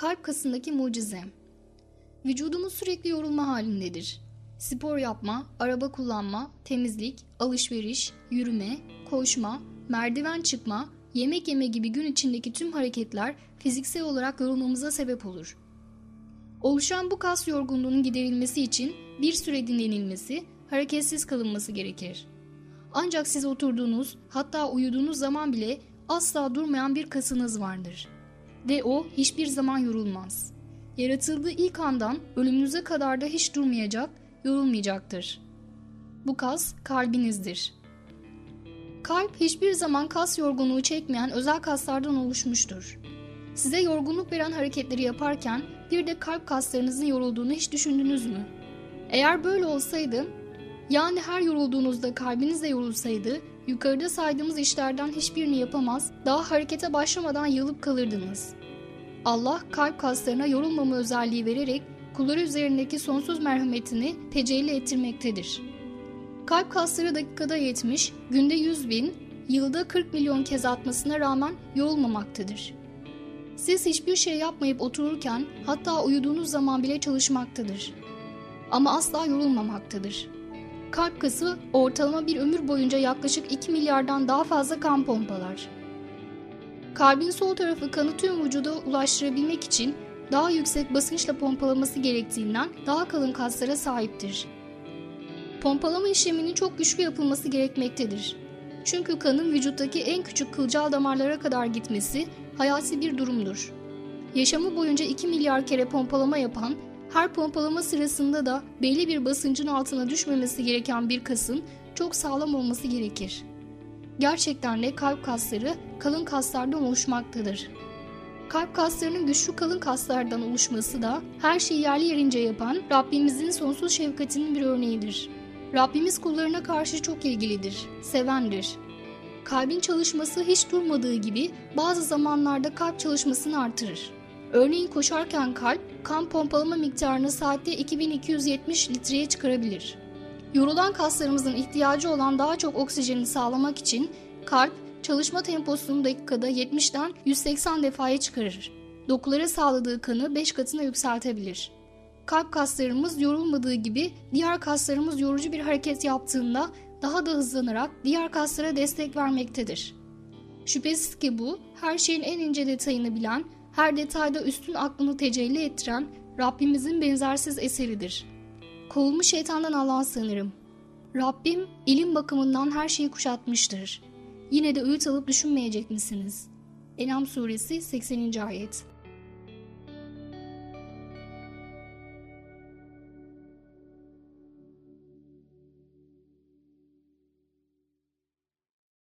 Kalp kasındaki mucize. Vücudumuz sürekli yorulma halindedir. Spor yapma, araba kullanma, temizlik, alışveriş, yürüme, koşma, merdiven çıkma, yemek yeme gibi gün içindeki tüm hareketler fiziksel olarak yorulmamıza sebep olur. Oluşan bu kas yorgunluğunun giderilmesi için bir süre dinlenilmesi, hareketsiz kalınması gerekir. Ancak siz oturduğunuz, hatta uyuduğunuz zaman bile asla durmayan bir kasınız vardır. Ve o hiçbir zaman yorulmaz. Yaratıldığı ilk andan ölümünüze kadar da hiç durmayacak, yorulmayacaktır. Bu kas kalbinizdir. Kalp hiçbir zaman kas yorgunluğu çekmeyen özel kaslardan oluşmuştur. Size yorgunluk veren hareketleri yaparken bir de kalp kaslarınızın yorulduğunu hiç düşündünüz mü? Eğer böyle olsaydı, yani her yorulduğunuzda kalbiniz de yorulsaydı, yukarıda saydığımız işlerden hiçbirini yapamaz, daha harekete başlamadan yılıp kalırdınız. Allah kalp kaslarına yorulmama özelliği vererek kulları üzerindeki sonsuz merhametini tecelli ettirmektedir. Kalp kasları dakikada 70, günde 100 bin, yılda 40 milyon kez atmasına rağmen yorulmamaktadır. Siz hiçbir şey yapmayıp otururken, hatta uyuduğunuz zaman bile çalışmaktadır. Ama asla yorulmamaktadır. Kalp kası ortalama bir ömür boyunca yaklaşık 2 milyardan daha fazla kan pompalar. Kalbin sol tarafı kanı tüm vücuda ulaştırabilmek için daha yüksek basınçla pompalaması gerektiğinden daha kalın kaslara sahiptir. Pompalama işleminin çok güçlü yapılması gerekmektedir. Çünkü kanın vücuttaki en küçük kılcal damarlara kadar gitmesi hayati bir durumdur. Yaşamı boyunca 2 milyar kere pompalama yapan, her pompalama sırasında da belli bir basıncın altına düşmemesi gereken bir kasın çok sağlam olması gerekir. Gerçekten de kalp kasları kalın kaslardan oluşmaktadır. Kalp kaslarının güçlü kalın kaslardan oluşması da her şeyi yerli yerince yapan Rabbimizin sonsuz şefkatinin bir örneğidir. Rabbimiz kullarına karşı çok ilgilidir, sevendir. Kalbin çalışması hiç durmadığı gibi bazı zamanlarda kalp çalışmasını artırır. Örneğin koşarken kalp, kan pompalama miktarını saatte 2270 litreye çıkarabilir. Yorulan kaslarımızın ihtiyacı olan daha çok oksijeni sağlamak için kalp, çalışma temposunu dakikada 70'den 180 defaya çıkarır. Dokulara sağladığı kanı 5 katına yükseltebilir. Kalp kaslarımız yorulmadığı gibi diğer kaslarımız yorucu bir hareket yaptığında daha da hızlanarak diğer kaslara destek vermektedir. Şüphesiz ki bu, her şeyin en ince detayını bilen, her detayda üstün aklını tecelli ettiren Rabbimizin benzersiz eseridir. Kovulmuş şeytandan Allah'a sığınırım. Rabbim ilim bakımından her şeyi kuşatmıştır. Yine de öğüt alıp düşünmeyecek misiniz? En'am suresi 80. ayet.